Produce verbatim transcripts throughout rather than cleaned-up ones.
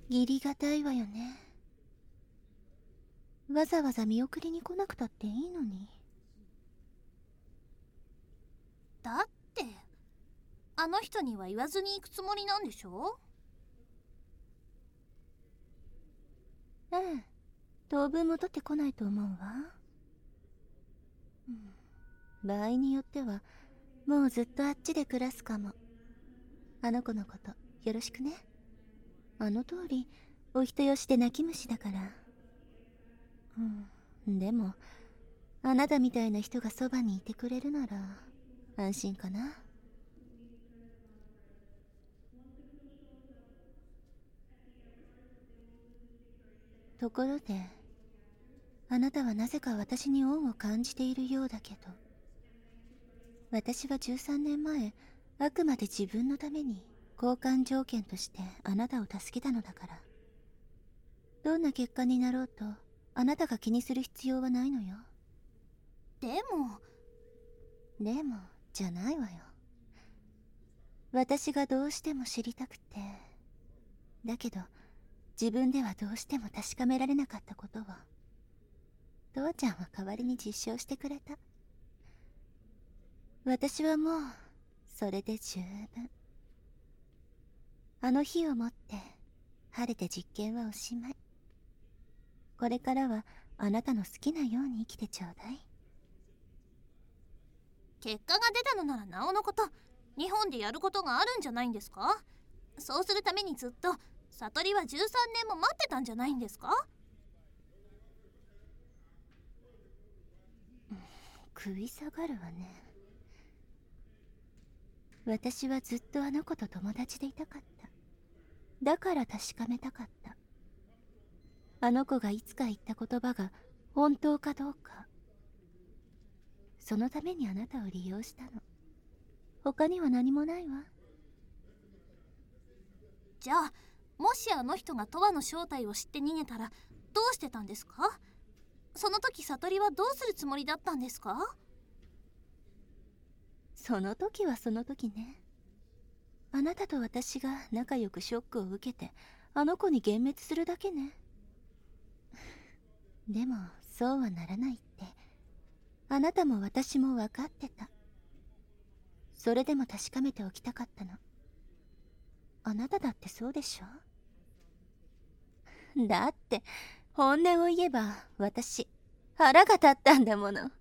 義理がたいわよね。わざわざ見送りに来なくたっていいのに。 だってあの人には言わずに行くつもりなんでしょ？ ええ、当分戻ってこないと思うわ。うん、場合によってはもうずっとあっちで暮らすかも。あの子のことよろしくね。あの通りお人よしで泣き虫だから。うん、でもあなたみたいな人がそばにいてくれるなら安心かな。ところであなたはなぜか私に恩を感じているようだけど、私はじゅうさんねんまえあくまで自分のために交換条件としてあなたを助けたのだから。どんな結果になろうとあなたが気にする必要はないのよ。 でもでもじゃないわよ。私がどうしても知りたくて、だけど自分ではどうしても確かめられなかったことを父ちゃんは代わりに実証してくれた。私はもうそれで十分。あの日をもって晴れて実験はおしまい。これからはあなたの好きなように生きてちょうだい。 結果が出たのならなおのこと、日本でやることがあるんじゃないんですか？そうするためにずっと悟りはじゅうさんねんも待ってたんじゃないんですか？ 食い下がるわね。私はずっとあの子と友達でいたかった。だから確かめたかった。あの子がいつか言った言葉が本当かどうか。そのためにあなたを利用したの。他には何もないわ。 じゃあもしあの人がトワの正体を知って逃げたらどうしてたんですか？その時悟りはどうするつもりだったんですか？ その時はその時ね。あなたと私が仲良くショックを受けてあの子に幻滅するだけね。でもそうはならないってあなたも私も分かってた。それでも確かめておきたかったの。あなただってそうでしょ？だって本音を言えば私腹が立ったんだもの。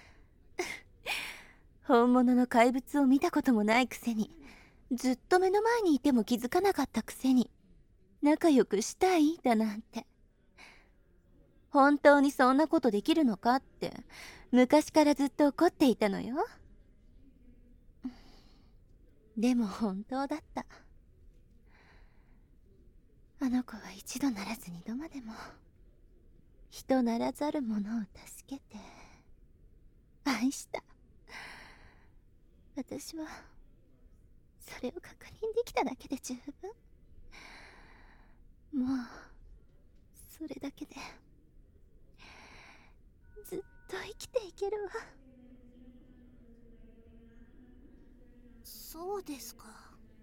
本物の怪物を見たこともないくせに、ずっと目の前にいても気づかなかったくせに仲良くしたいだなんて。本当にそんなことできるのかって昔からずっと怒っていたのよ。でも本当だった。あの子は一度ならず二度までも人ならざる者を助けて愛した。私はそれを確認できただけで十分。もうそれだけでずっと生きていけるわ。 そうですか。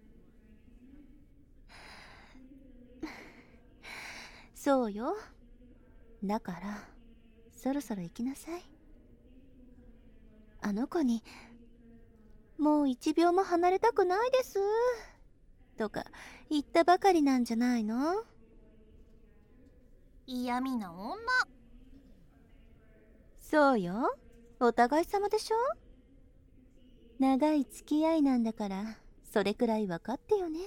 そうよ。だからそろそろ行きなさい。あの子にもう一秒も離れたくないですとか言ったばかりなんじゃないの？ 嫌味な女。 そうよ。お互い様でしょ。長い付き合いなんだからそれくらい分かってよね。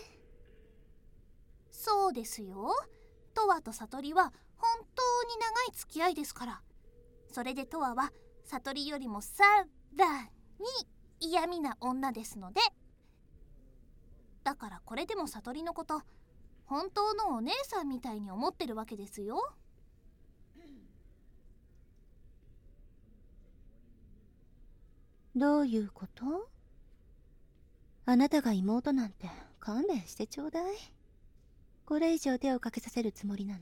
そうですよ。トワと悟りは本当に長い付き合いですから。それでトワは悟りよりもさらに嫌味な女ですので。だからこれでも悟りのこと本当のお姉さんみたいに思ってるわけですよ。 どういうこと？あなたが妹なんて勘弁してちょうだい。これ以上手をかけさせるつもりなの？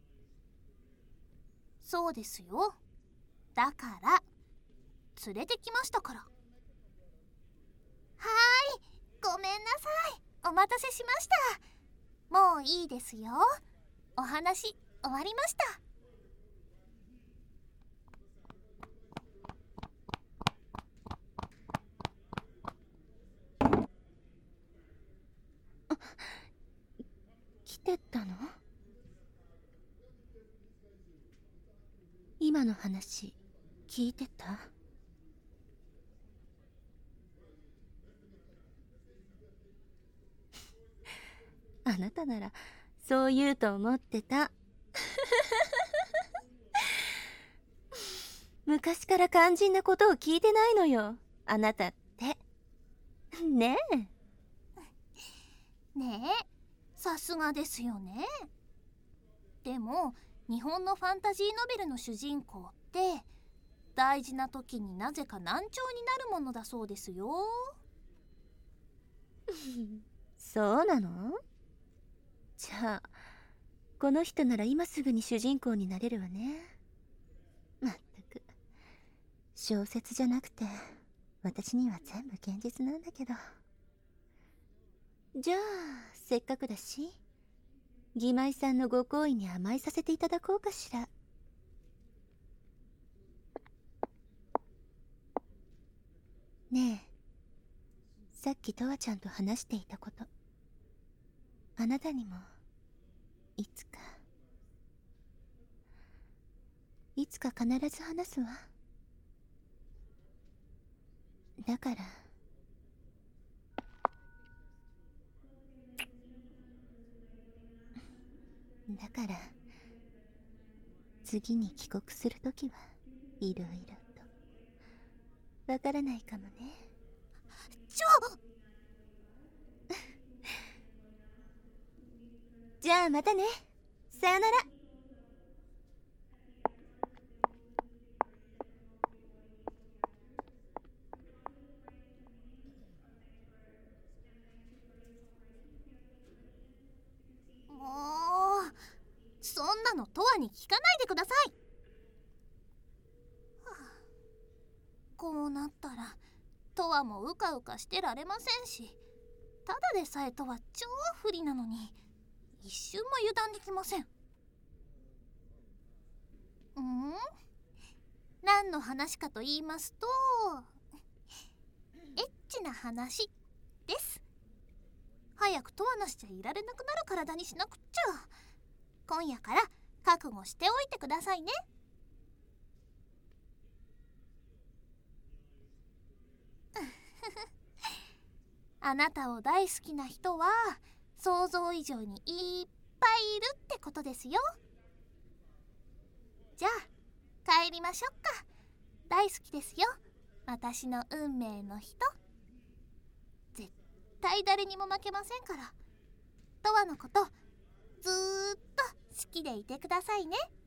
そうですよ。だから連れてきましたから。はーい、ごめんなさい。お待たせしました。もういいですよ。 お話終わりました。 来てたの？今の話聞いてた？あなたならそう言うと思ってた。昔から肝心なことを聞いてないのよ、あなたって。ねえ。 ねえ、さすがですよね。でも日本のファンタジーノベルの主人公って大事な時になぜか難聴になるものだそうですよ。 そうなの？じゃあこの人なら今すぐに主人公になれるわね。まったく小説じゃなくて私には全部現実なんだけど。じゃあせっかくだし義妹さんのご好意に甘えさせていただこうかしら。ねえ、さっきとわちゃんと話していたこと、あなたにもいつかいつか必ず話すわ。だからだから次に帰国するときはいろいろとわからないかもね。 ちょじゃあまたね。さよなら。 もうそんなのとわに聞かないでください。はあ、こうなったらとわもうかうかしてられませんし、ただでさえとは超不利なのに一瞬も油断できません。うん何の話かと言いますと、エッチな話です。早くとわなしじゃいられなくなる体にしなくっちゃ。今夜から覚悟しておいてくださいね。あなたを大好きな人は想像以上にいっぱいいるってことですよ。じゃあ帰りましょうか。大好きですよ、私の運命の人。絶対誰にも負けませんから、とわのことずーっと好きでいてくださいね。